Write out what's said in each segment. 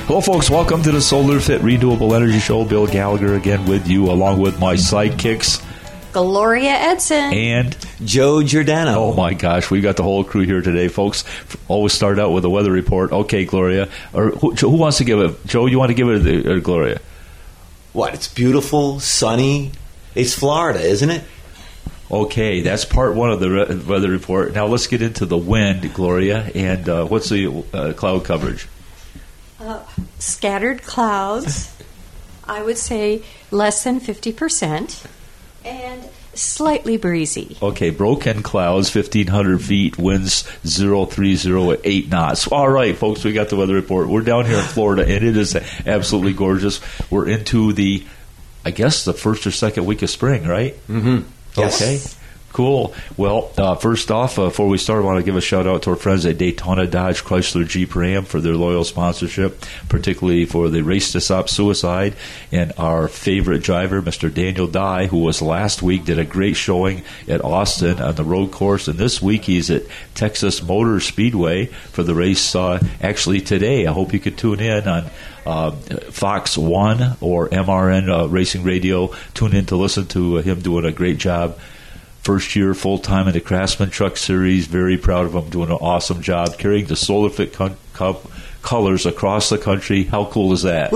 Well, folks, welcome to the Solar Fit Renewable Energy Show. Bill Gallagher again with you, along with my sidekicks, Gloria Edson and Joe Giordano. Oh my gosh, we got the whole crew here today, folks. Always start out with a weather report. Okay, Gloria, or who wants to give it? Joe, you want to give it or Gloria? What? It's beautiful, sunny. It's Florida, isn't it? Okay, that's part one of the weather report. Now let's get into the wind, Gloria. And what's the cloud coverage? Scattered clouds, I would say less than 50%, and slightly breezy. Okay, broken clouds, 1,500 feet, winds 030 at 8 knots. All right, folks, we got the weather report. We're down here in Florida, and it is absolutely gorgeous. We're into the, I guess, the first or second week of spring, right? Mm-hmm. Yes. Okay. Cool. Well, first off, before we start, I want to give a shout-out to our friends at Daytona Dodge Chrysler Jeep Ram for their loyal sponsorship, particularly for the Race to Stop Suicide, and our favorite driver, Mr. Daniel Dye, who was last week, did a great showing at Austin on the road course, and this week he's at Texas Motor Speedway for the race actually today. I hope you could tune in on Fox 1 or MRN Racing Radio. Tune in to listen to him doing a great job. First year full-time in the Craftsman Truck Series. Very proud of him, doing an awesome job, carrying the SolarFit Cup colors across the country. How cool is that?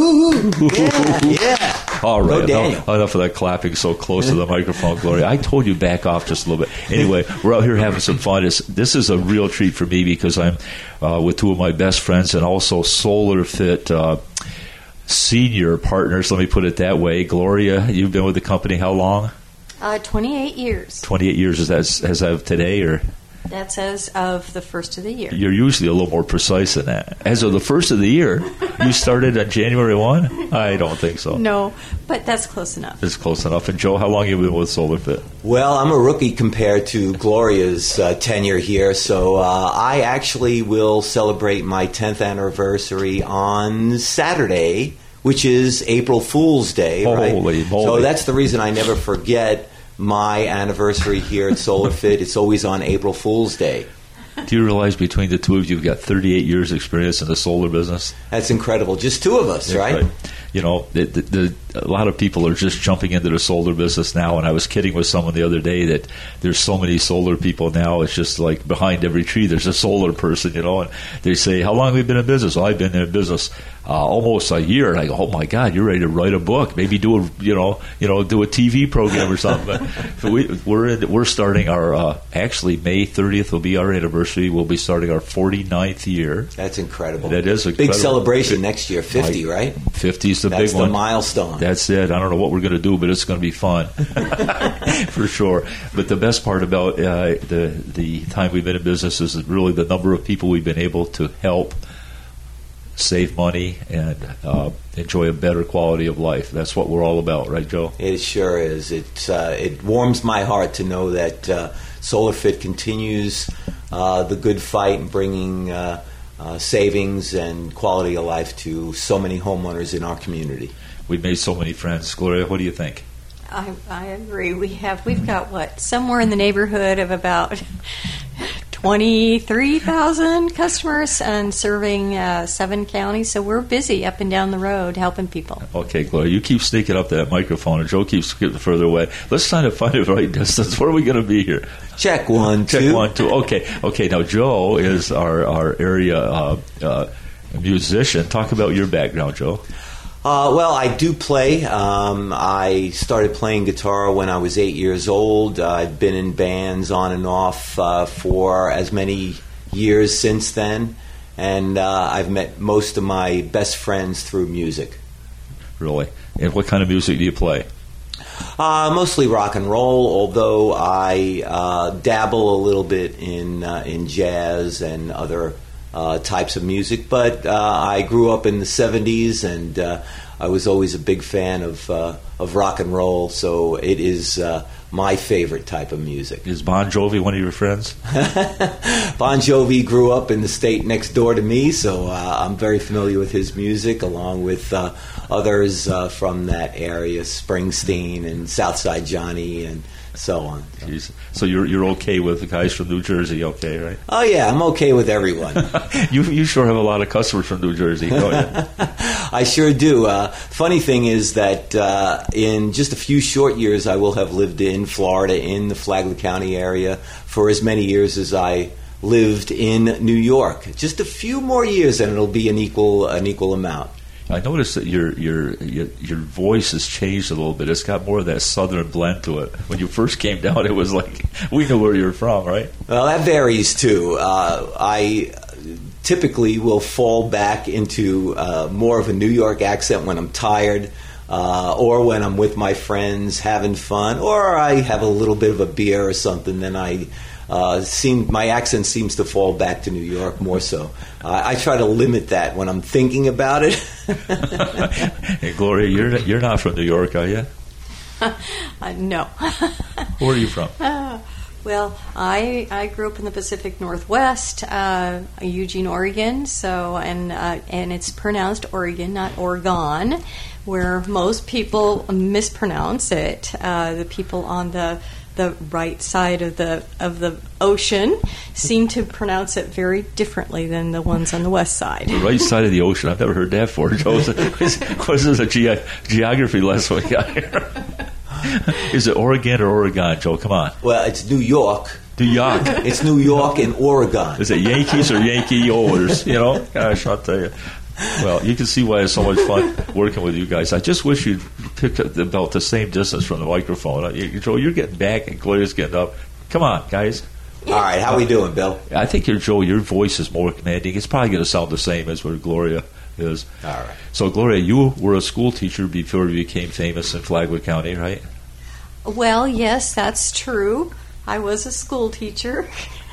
Yeah. All right, Daniel. enough of that clapping so close to the microphone, Gloria. I told you back off just a little bit. Anyway, we're out here having some fun. This is a real treat for me because I'm with two of my best friends and also SolarFit senior partners, let me put it that way. Gloria, you've been with the company how long? 28 years. 28 years, is that as of today, or? That's as of the first of the year. You're usually a little more precise than that. As of the first of the year, you started on January 1? I don't think so. No, but that's close enough. It's close enough. And Joe, how long have you been with SolarFit? Well, I'm a rookie compared to Gloria's tenure here, so I actually will celebrate my 10th anniversary on Saturday, which is April Fool's Day, right? Holy moly. So that's the reason I never forget my anniversary here at SolarFit. It's always on April Fool's Day. Do you realize between the two of you, you've got 38 years experience in the solar business? That's incredible. Just two of us, right? You know, a lot of people are just jumping into the solar business now, and I was kidding with someone the other day that there's so many solar people now, it's just like behind every tree there's a solar person, and they say, how long have you been in business? Well, I've been in business almost a year, and I go, oh my God, you're ready to write a book, maybe do a TV program or something. But we're starting our, actually May 30th will be our anniversary. We'll be starting our 49th year. That's incredible. That is incredible. Big celebration next year, 50, right? 50 is the That's big one. the milestone. That's it. I don't know what we're going to do, but it's going to be fun for sure. But the best part about the time we've been in business is really the number of people we've been able to help save money and enjoy a better quality of life. That's what we're all about, right, Joe? It sure is. It warms my heart to know that SolarFit continues the good fight in bringing savings and quality of life to so many homeowners in our community. We've made so many friends. Gloria, what do you think? I agree. We've got somewhere in the neighborhood of about 23,000 customers and serving 7 counties. So we're busy up and down the road helping people. Okay, Gloria, you keep sneaking up that microphone, and Joe keeps getting further away. Let's try to find the right distance. Where are we going to be here? Check 1, 2. Check 1, 2. Okay. Now Joe is our area musician. Talk about your background, Joe. Well, I do play. I started playing guitar when I was 8 years old. I've been in bands on and off for as many years since then, and I've met most of my best friends through music. Really? And what kind of music do you play? Mostly rock and roll, although I dabble a little bit in jazz and other types of music, but I grew up in the 70s, and I was always a big fan of rock and roll, so it is my favorite type of music. Is Bon Jovi one of your friends? Bon Jovi grew up in the state next door to me, so I'm very familiar with his music, along with others from that area, Springsteen and Southside Johnny and so on. Jeez. So you're okay with the guys from New Jersey, okay, right? Oh, yeah, I'm okay with everyone. You sure have a lot of customers from New Jersey, don't you? I sure do. Funny thing is that in just a few short years, I will have lived in Florida, in the Flagler County area, for as many years as I lived in New York. Just a few more years, and it'll be an equal amount. I noticed that your voice has changed a little bit. It's got more of that southern blend to it. When you first came down, it was like, we know where you're from, right? Well, that varies, too. I typically will fall back into more of a New York accent when I'm tired, or when I'm with my friends having fun, or I have a little bit of a beer or something, then my accent seems to fall back to New York more so. I try to limit that when I'm thinking about it. Hey, Gloria, you're not from New York, are you? No. Where are you from? Well, I grew up in the Pacific Northwest, Eugene, Oregon. So, and it's pronounced Oregon, not Oregon, where most people mispronounce it. The people on the right side of the ocean seem to pronounce it very differently than the ones on the west side. The right side of the ocean. I've never heard that before, Joe. This is a geography lesson we got here. Is it Oregon or Oregon, Joe? Come on. Well, it's New York. New York. It's New York and Oregon. Is it Yankees or Yankee Oilers? You know? Gosh, I'll tell you. Well, you can see why it's so much fun working with you guys. I just wish you'd pick up about the same distance from the microphone. Joe, you're getting back and Gloria's getting up. Come on, guys. All right, how we doing, Bill? I think your voice is more commanding. It's probably going to sound the same as what Gloria is. All right. So, Gloria, you were a school teacher before you became famous in Flagler County, right? Well, yes, that's true. I was a school teacher,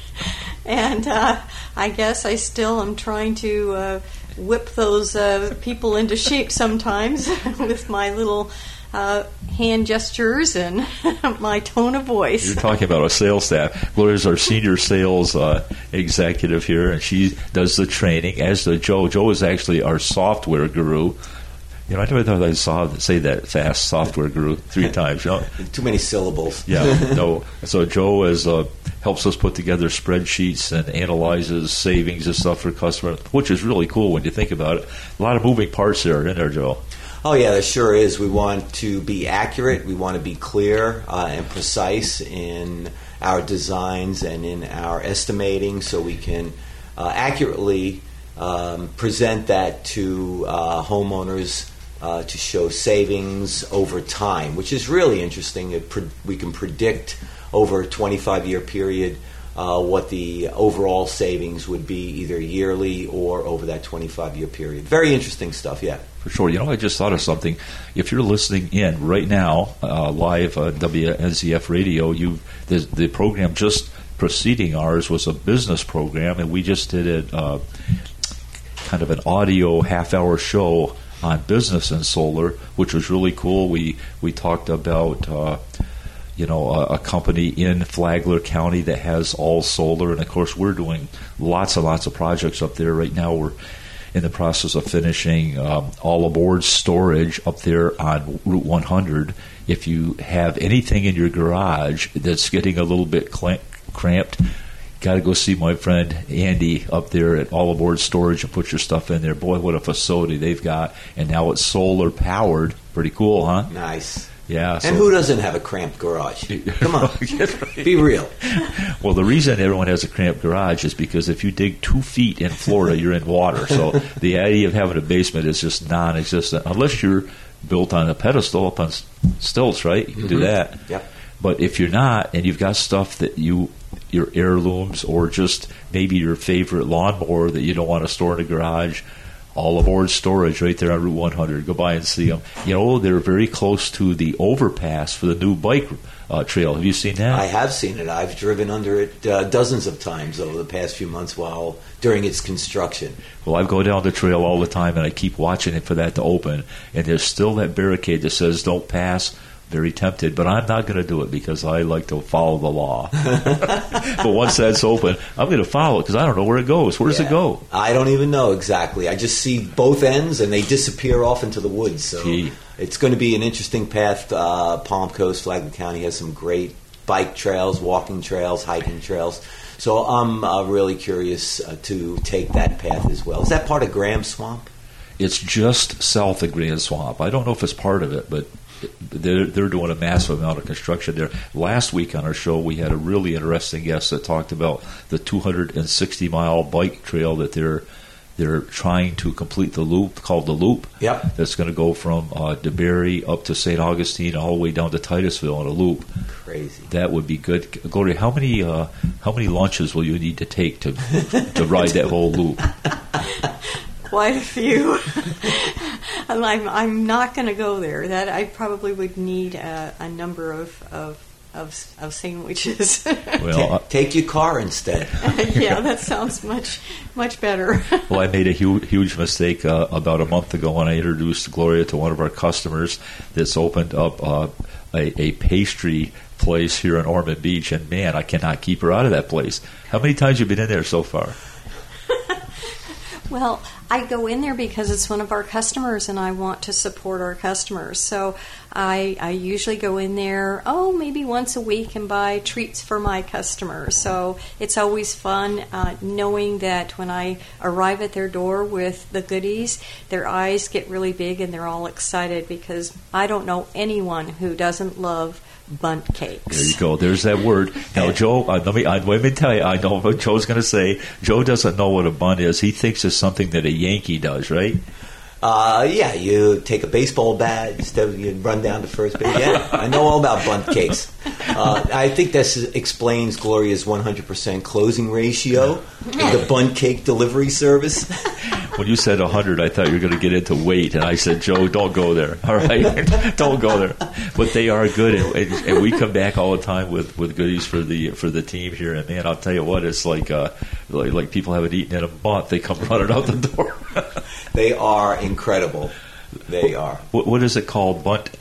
and I guess I still am trying to whip those people into shape sometimes with my little hand gestures and my tone of voice. You're talking about a sales staff. Gloria's our senior sales executive here, and she does the training, as does Joe. Joe is actually our software guru. You know, I never thought I'd say that fast, software guru 3 times. You know? Too many syllables. Yeah, no. So Joe helps us put together spreadsheets and analyzes savings and stuff for customers, which is really cool when you think about it. A lot of moving parts there, isn't there, Joe? Oh, yeah, there sure is. We want to be accurate. We want to be clear and precise in our designs and in our estimating so we can accurately present that to homeowners to show savings over time, which is really interesting. We can predict over a 25-year period what the overall savings would be either yearly or over that 25-year period. Very interesting stuff, yeah. For sure. You know, I just thought of something. If you're listening in right now, live on WNZF Radio, the program just preceding ours was a business program, and we just did it kind of an audio half-hour show on business and solar, which was really cool. We talked about a company in Flagler County that has all solar, and of course we're doing lots and lots of projects up there right now. We're in the process of finishing all aboard storage up there on Route 100. If you have anything in your garage that's getting a little bit cramped, got to go see my friend Andy up there at All Aboard Storage and put your stuff in there. Boy, what a facility they've got. And now it's solar powered. Pretty cool, huh? Nice. Yeah. And who doesn't have a cramped garage? Come on. Be real. Well, the reason everyone has a cramped garage is because if you dig 2 feet in Florida, you're in water. So the idea of having a basement is just non-existent. Unless you're built on a pedestal up on stilts, right? You can do that. Yep. But if you're not, and you've got stuff that your heirlooms or just maybe your favorite lawnmower that you don't want to store in a garage, All Aboard Storage right there on Route 100. Go by and see them. You know, they're very close to the overpass for the new bike trail. Have you seen that? I have seen it. I've driven under it dozens of times over the past few months during its construction. Well, I go down the trail all the time, and I keep watching it for that to open. And there's still that barricade that says, don't pass very tempted, but I'm not going to do it because I like to follow the law. But once that's open, I'm going to follow it because I don't know where it goes. Where does it go? I don't even know exactly. I just see both ends, and they disappear off into the woods. So it's going to be an interesting path. Palm Coast, Flagler County has some great bike trails, walking trails, hiking trails. So I'm really curious to take that path as well. Is that part of Graham Swamp? It's just south of Grand Swamp. I don't know if it's part of it, but they're doing a massive amount of construction there. Last week on our show, we had a really interesting guest that talked about the 260-mile bike trail that they're trying to complete, the loop, called the Loop. Yep. That's going to go from DeBerry up to St. Augustine, all the way down to Titusville in a loop. Crazy. That would be good. Gloria, how many lunches will you need to take to ride that whole loop? Quite a few. I'm not going to go there. That I probably would need a number of sandwiches. Well, take your car instead. Yeah, that sounds much better. Well, I made a huge mistake about a month ago when I introduced Gloria to one of our customers that's opened up a pastry place here in Ormond Beach, and man, I cannot keep her out of that place. How many times have you been in there so far? Well, I go in there because it's one of our customers and I want to support our customers. So I usually go in there, maybe once a week and buy treats for my customers. So it's always fun knowing that when I arrive at their door with the goodies, their eyes get really big and they're all excited because I don't know anyone who doesn't love bunt cakes. There you go. There's that word. Now, Joe, let me tell you, I know what Joe's going to say. Joe doesn't know what a bunt is. He thinks it's something that a Yankee does, right? Yeah, you take a baseball bat instead of you run down to first base. Yeah, I know all about bunt cakes. I think this explains Gloria's 100% closing ratio of the bunt cake delivery service. When you said 100, I thought you were going to get into weight, and I said, Joe, don't go there. All right, don't go there. But they are good, and we come back all the time with goodies for the team here. And man, I'll tell you what, it's like people haven't eaten in a month. They come running out the door. They are incredible. They are. What is it called? Bunt?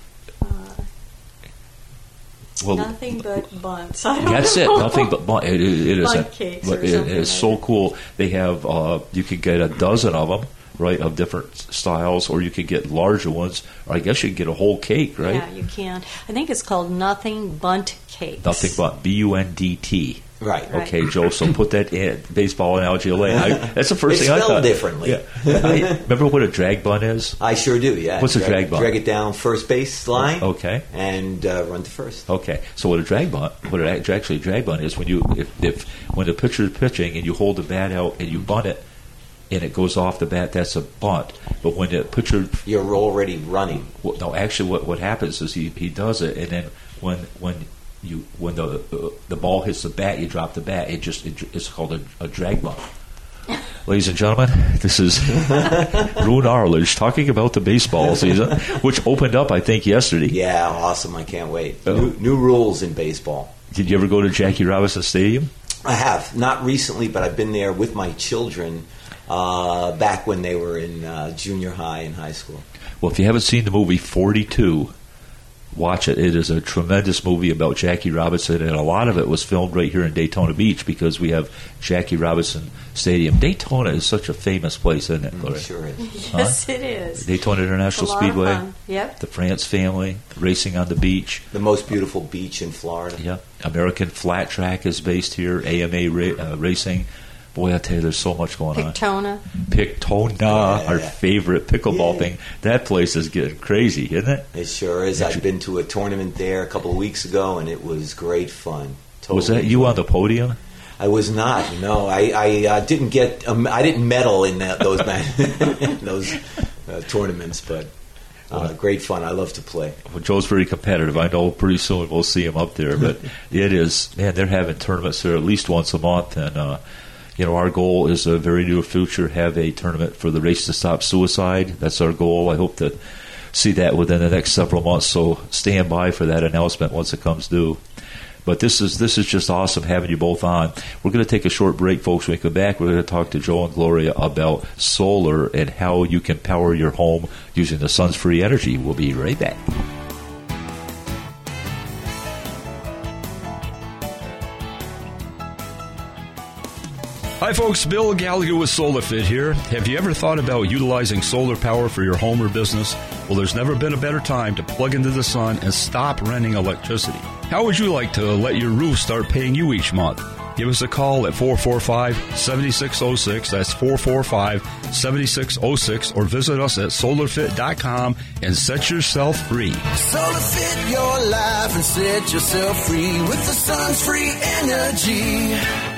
Well, nothing but bunts. That's it. Nothing but bunt. It is. Bunt cakes. But it is so cool. They have. You could get a dozen of them, right, of different styles, or you could get larger ones. Or I guess you could get a whole cake, right? Yeah, you can. I think it's called Nothing Bunt Cakes. Nothing but BUNDT. Right. Okay, Joe. So put that in baseball analogy away. That's the first thing I thought. It's spelled differently. Yeah. Remember what a drag bunt is? I sure do. Yeah. What's a drag bunt? Drag it down first base line. Okay. And run to first. Okay. So what a drag bunt is when when the pitcher is pitching and you hold the bat out and you bunt it and it goes off the bat, that's a bunt. But when the pitcher, you're already running. Well, no, actually, what happens is he does it, and then when the ball hits the bat, you drop the bat. It's called a drag bunt. Ladies and gentlemen, this is Roone Arledge talking about the baseball season, which opened up, I think, yesterday. Yeah, awesome! I can't wait. New rules in baseball. Did you ever go to Jackie Robinson Stadium? I have, not recently, but I've been there with my children back when they were in junior high and high school. Well, if you haven't seen the movie 42, watch it. It is a tremendous movie about Jackie Robinson, and a lot of it was filmed right here in Daytona Beach because we have Jackie Robinson Stadium. Daytona is such a famous place, isn't it? It sure is. Yes, it is. Daytona International Speedway. Yep. The France family, racing on the beach. The most beautiful beach in Florida. Yeah. American Flat Track is based here, AMA Racing. Boy, I tell you, there's so much going on. Pictona, our favorite pickleball thing. That place is getting crazy, isn't it? It sure is. I've been to a tournament there a couple of weeks ago, and it was great fun. Totally. Was that you on the podium? I was not. No, I didn't get. I didn't medal in those tournaments, but. Great fun. I love to play. Well, Joe's very competitive. I know pretty soon we'll see him up there, but it is, man, they're having tournaments there at least once a month, and our goal is a very near future, have a tournament for the Race to Stop Suicide. That's our goal. I hope to see that within the next several months, so stand by for that announcement once it comes due. But this is just awesome having you both on. We're going to take a short break, folks. When we come back, we're going to talk to Joe and Gloria about solar and how you can power your home using the sun's free energy. We'll be right back. Hi folks, Bill Gallagher with SolarFit here. Have you ever thought about utilizing solar power for your home or business? Well, there's never been a better time to plug into the sun and stop renting electricity. How would you like to let your roof start paying you each month? Give us a call at 445-7606. That's 445-7606. Or visit us at solarfit.com and set yourself free. SolarFit your life and set yourself free with the sun's free energy.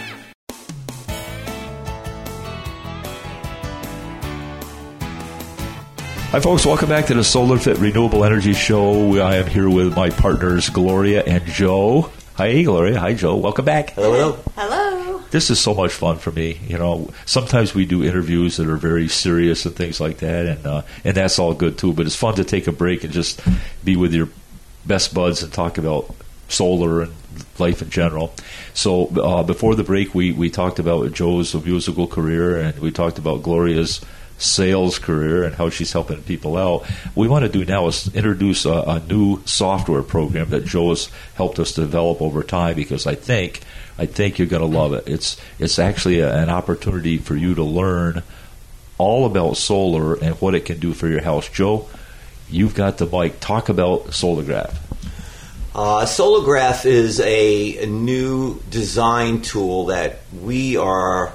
Hi, folks. Welcome back to the SolarFit Renewable Energy Show. I am here with my partners, Gloria and Joe. Hi, Gloria. Hi, Joe. Welcome back. Hello. Hello. This is so much fun for me. You know, sometimes we do interviews that are very serious and things like that, and that's all good too. But it's fun to take a break and just be with your best buds and talk about solar and life in general. So before the break, we talked about Joe's musical career, and we talked about Gloria's sales career and how she's helping people out. What we want to do now is introduce a new software program that Joe has helped us develop over time, because I think you're going to love it. It's actually an opportunity for you to learn all about solar and what it can do for your house. Joe, you've got the mic. Talk about Solargraph. Solargraph is a new design tool that we are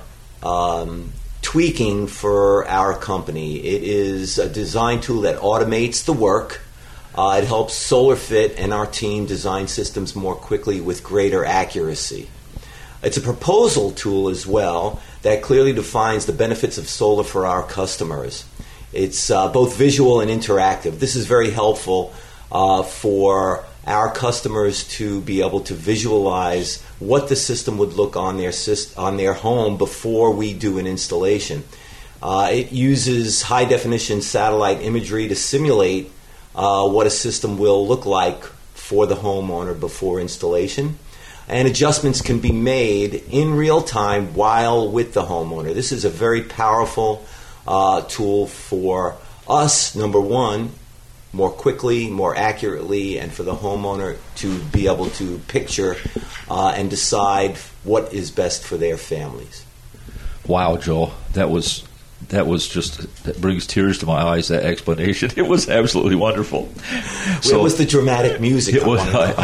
tweaking for our company. It is a design tool that automates the work. It helps SolarFit and our team design systems more quickly with greater accuracy. It's a proposal tool as well that clearly defines the benefits of solar for our customers. It's both visual and interactive. This is very helpful for our customers to be able to visualize what the system would look on their home before we do an installation. It uses high-definition satellite imagery to simulate what a system will look like for the homeowner before installation. And adjustments can be made in real time while with the homeowner. This is a very powerful tool for us, number one, more quickly, more accurately, and for the homeowner to be able to picture and decide what is best for their families. Wow, Joel, that was just, that brings tears to my eyes, that explanation. It was absolutely wonderful. So it was the dramatic music. It was.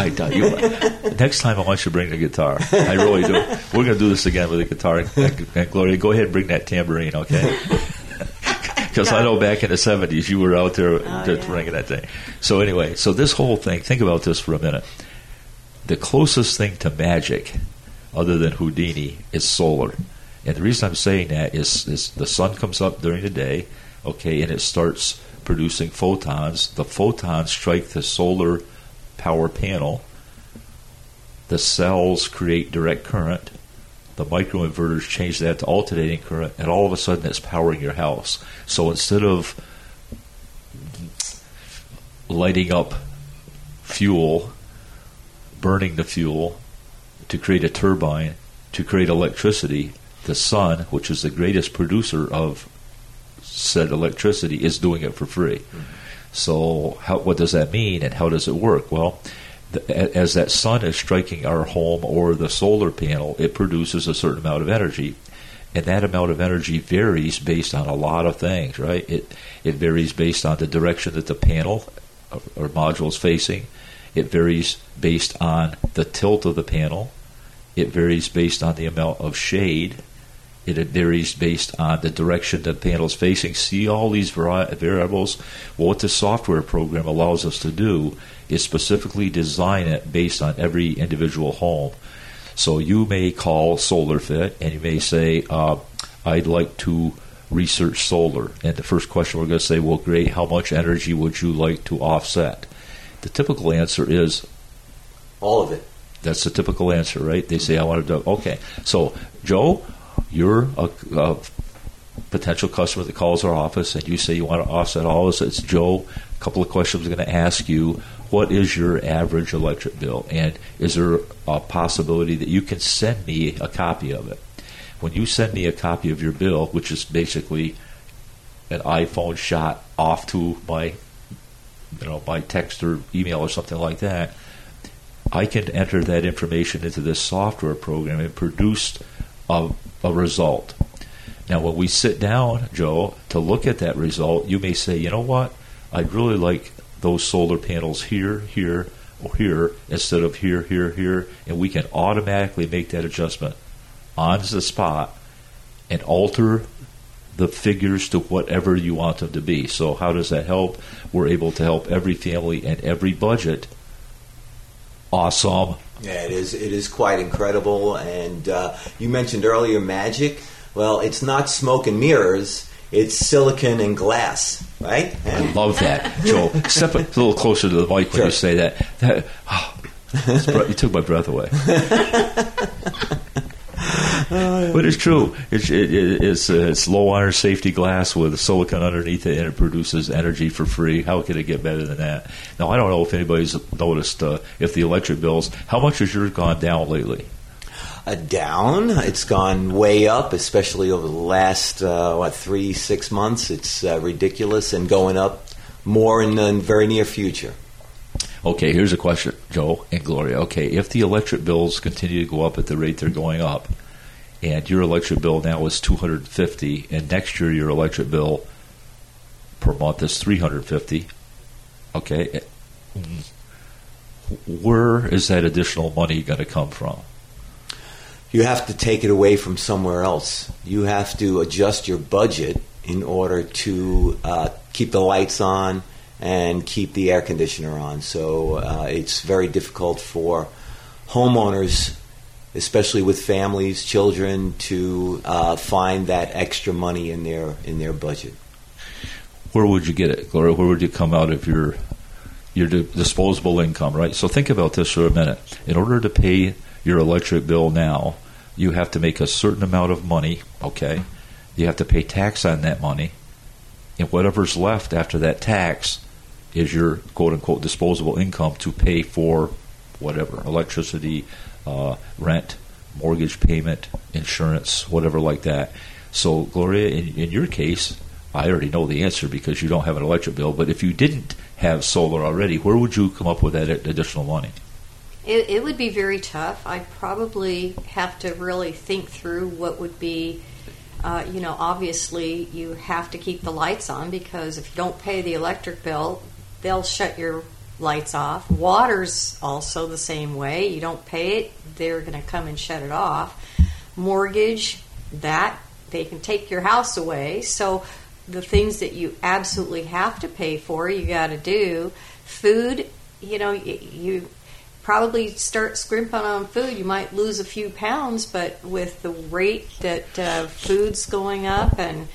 Next time I want you to bring the guitar. I really do. We're going to do this again with the guitar. And Gloria, go ahead and bring that tambourine, okay? Because I know back in the 70s you were out there ringing that thing. So anyway, so this whole thing, think about this for a minute. The closest thing to magic, other than Houdini, is solar. And the reason I'm saying that is the sun comes up during the day, okay, and it starts producing photons. The photons strike the solar power panel. The cells create direct current. The microinverters change that to alternating current, and all of a sudden it's powering your house. So instead of lighting up fuel, burning the fuel to create a turbine, to create electricity, the sun, which is the greatest producer of said electricity, is doing it for free. Mm-hmm. So what does that mean, and how does it work? Well, as that sun is striking our home or the solar panel, it produces a certain amount of energy. And that amount of energy varies based on a lot of things, right? It varies based on the direction that the panel or module is facing. It varies based on the tilt of the panel. It varies based on the amount of shade. It varies based on the direction the panel is facing. See all these variables? Well, what the software program allows us to do is specifically design it based on every individual home. So you may call SolarFit and you may say, I'd like to research solar. And the first question we're going to say, well, great, how much energy would you like to offset? The typical answer is all of it. That's the typical answer, right? They say, I want to do, okay. So, Joe, you're a potential customer that calls our office and you say you want to offset all this. It's Joe. A couple of questions I'm going to ask you. What is your average electric bill? And is there a possibility that you can send me a copy of it? When you send me a copy of your bill, which is basically an iPhone shot off to my text or email or something like that, I can enter that information into this software program and produce a a result. Now, when we sit down, Joe, to look at that result, you may say, you know what, I'd really like those solar panels here, here, or here, instead of here, here, here, and we can automatically make that adjustment on the spot and alter the figures to whatever you want them to be. So how does that help? We're able to help every family and every budget. Awesome. Yeah, it is quite incredible. And you mentioned earlier magic. Well, it's not smoke and mirrors. It's silicon and glass, right? I love that. Joe, step a little closer to the mic when you say that. You took my breath away. But it's true. It's low iron safety glass with silicon underneath it, and it produces energy for free. How can it get better than that? Now, I don't know if anybody's noticed if the electric bills, how much has yours gone down lately? Down. It's gone way up, especially over the last 3-6 months. It's ridiculous, and going up more in the very near future. Okay, here's a question, Joe and Gloria. Okay, if the electric bills continue to go up at the rate they're going up, and your electric bill now is $250, and next year your electric bill per month is $350, okay, where is that additional money going to come from? You have to take it away from somewhere else. You have to adjust your budget in order to keep the lights on and keep the air conditioner on. So it's very difficult for homeowners, especially with families, children, to find that extra money in their budget. Where would you get it, Gloria? Where would you come out of your disposable income, right? So think about this for a minute. In order to pay your electric bill now, you have to make a certain amount of money, okay? You have to pay tax on that money, and whatever's left after that tax is your quote-unquote disposable income to pay for whatever, electricity, rent, mortgage payment, insurance, whatever like that. So, Gloria, in your case, I already know the answer because you don't have an electric bill, but if you didn't have solar already, where would you come up with that additional money? It would be very tough. I'd probably have to really think through what would be, obviously you have to keep the lights on because if you don't pay the electric bill, they'll shut your lights off. Water's also the same way. You don't pay it, they're going to come and shut it off. Mortgage, that, they can take your house away. So the things that you absolutely have to pay for, you got to do. Food, you probably start scrimping on food. You might lose a few pounds, but with the rate that food's going up and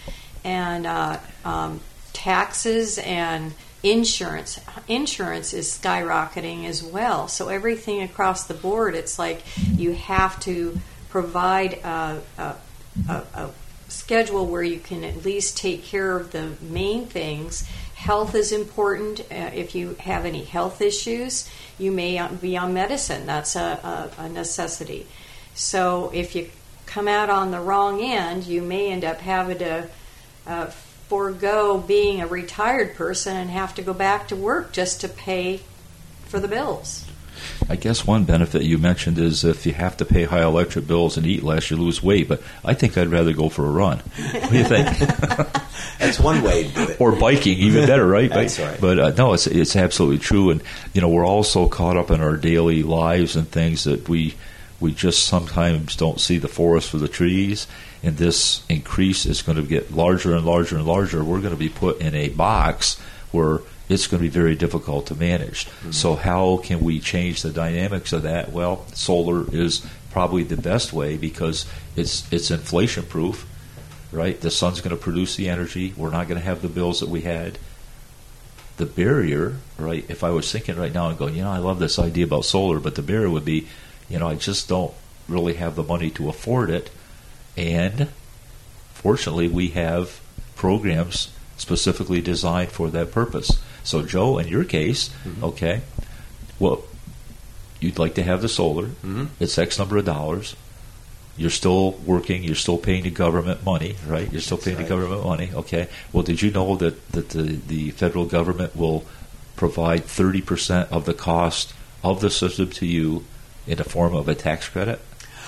taxes and insurance is skyrocketing as well. So everything across the board, it's like you have to provide a schedule where you can at least take care of the main things. Health is important. If you have any health issues, you may be on medicine. That's a necessity. So if you come out on the wrong end, you may end up having to forego being a retired person and have to go back to work just to pay for the bills. I guess one benefit you mentioned is if you have to pay high electric bills and eat less, you lose weight. But I think I'd rather go for a run. What do you think? That's one way to do it. Or biking, even better, right? That's right. But no, it's absolutely true. And we're all so caught up in our daily lives and things that we just sometimes don't see the forest for the trees. And this increase is going to get larger and larger and larger. We're going to be put in a box where it's going to be very difficult to manage. Mm-hmm. So how can we change the dynamics of that? Well, solar is probably the best way because it's inflation proof, right? The sun's going to produce the energy. We're not going to have the bills that we had. The barrier, right? If I was thinking right now and going, I love this idea about solar, but the barrier would be, I just don't really have the money to afford it. And fortunately, we have programs specifically designed for that purpose. So, Joe, in your case, okay, well, you'd like to have the solar. Mm-hmm. It's X number of dollars. You're still working. You're still paying the government money, right? You're still paying the government money. Okay. Well, did you know that the federal government will provide 30% of the cost of the system to you in the form of a tax credit?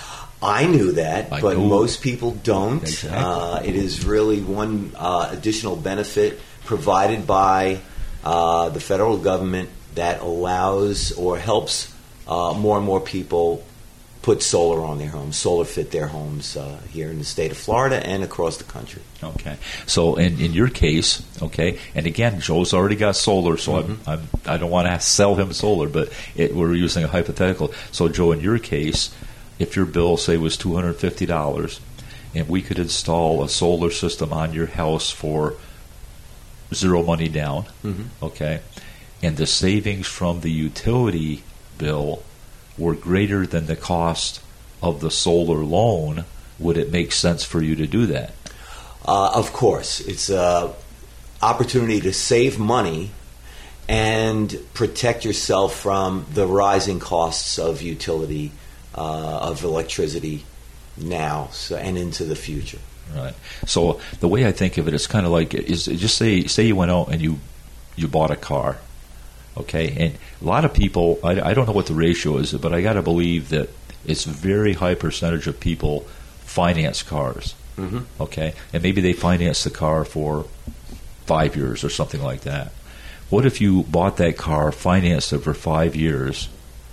I knew that, but most people don't. Exactly. It is really one additional benefit provided by the federal government that allows or helps more and more people put solar on their homes, solar fit their homes here in the state of Florida and across the country. Okay. So in your case, okay, and again, Joe's already got solar, so I don't want to sell him solar, but we're using a hypothetical. So Joe, in your case, if your bill, say, was $250, and we could install a solar system on your house for zero money down, okay, and the savings from the utility bill were greater than the cost of the solar loan, would it make sense for you to do that? Of course. It's an opportunity to save money and protect yourself from the rising costs of utility, of electricity now and into the future. Right. So the way I think of it is kind of like, is just say you went out and you bought a car. Okay, and a lot of people, I don't know what the ratio is, but I got to believe that it's a very high percentage of people finance cars. Okay, and maybe they finance the car for 5 years or something like that. What if you bought that car, financed it for 5 years?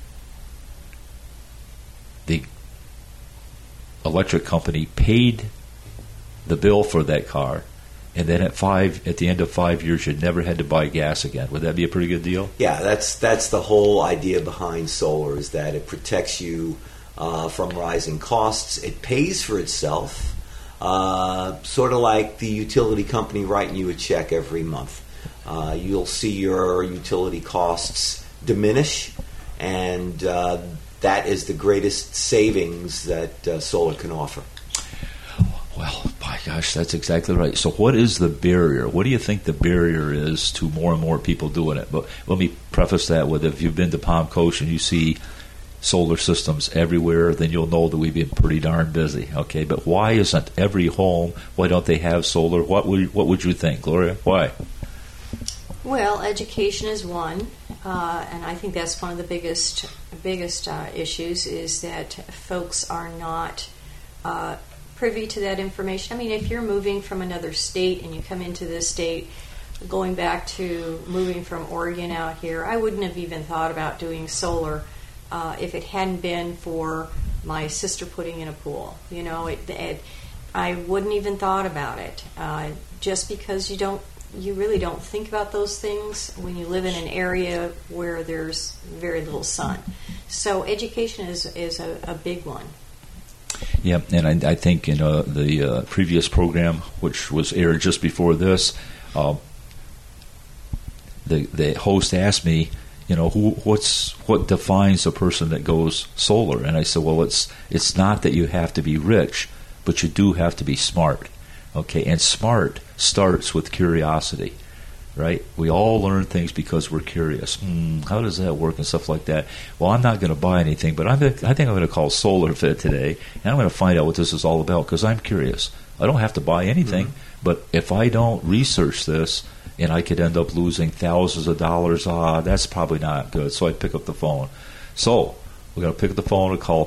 The electric company paid the bill for that car, and then at the end of 5 years, you never had to buy gas again. Would that be a pretty good deal? Yeah, that's the whole idea behind solar, is that it protects you from rising costs. It pays for itself, sort of like the utility company writing you a check every month. You'll see your utility costs diminish, and that is the greatest savings that solar can offer. Well, my gosh, that's exactly right. So what is the barrier? What do you think the barrier is to more and more people doing it? But let me preface that with, if you've been to Palm Coast and you see solar systems everywhere, then you'll know that we've been pretty darn busy. Okay, but why isn't every home, why don't they have solar? What would you think, Gloria? Why? Well, education is one, and I think that's one of the biggest issues, is that folks are not privy to that information. I mean, if you're moving from another state and you come into this state, going back to moving from Oregon out here, I wouldn't have even thought about doing solar if it hadn't been for my sister putting in a pool. You know, I wouldn't even thought about it, just because you really don't think about those things when you live in an area where there's very little sun. So education is a big one. Yeah, and I think in the previous program, which was aired just before this, the host asked me, what defines a person that goes solar? And I said, well, it's not that you have to be rich, but you do have to be smart. Okay, and smart starts with curiosity, right? We all learn things because we're curious. How does that work and stuff like that? Well, I'm not going to buy anything, but I think I'm going to call SolarFit today, and I'm going to find out what this is all about because I'm curious. I don't have to buy anything, but if I don't research this, and I could end up losing thousands of dollars, that's probably not good. So I pick up the phone. So we're going to pick up the phone and call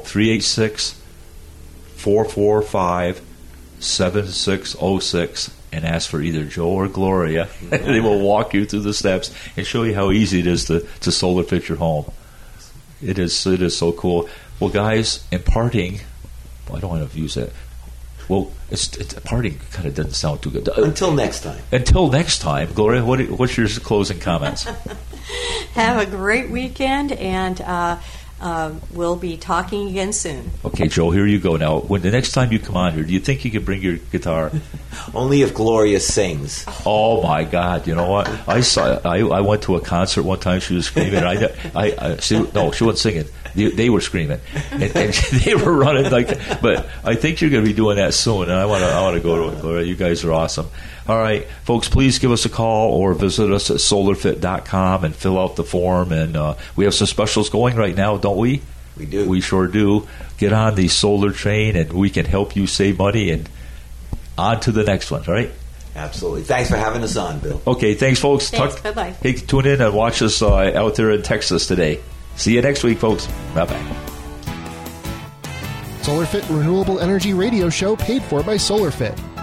386-445-7606 and ask for either Joe or Gloria. They will walk you through the steps and show you how easy it is to solar fit your home. It is so cool. Well, guys, in parting, I don't want to use that. Well, it's parting kind of doesn't sound too good. Until next time. Until next time, Gloria, what's your closing comments? Have a great weekend, and we'll be talking again soon. Okay, Joe, here you go. Now, when the next time you come on here, do you think you can bring your guitar? Only if Gloria sings. Oh my God! You know what? I went to a concert one time. She was screaming. She wasn't singing. They were screaming, and they were running like that. But I think you're going to be doing that soon, and I want to go to it, Gloria. You guys are awesome. All right, folks, please give us a call or visit us at solarfit.com and fill out the form. And we have some specials going right now, don't we? We do. We sure do. Get on the solar train, and we can help you save money. And on to the next one, right? Absolutely. Thanks for having us on, Bill. Okay, thanks, folks. Thanks. Bye-bye. Hey, tune in and watch us out there in Texas today. See you next week, folks. Bye-bye. SolarFit Renewable Energy Radio Show paid for by SolarFit.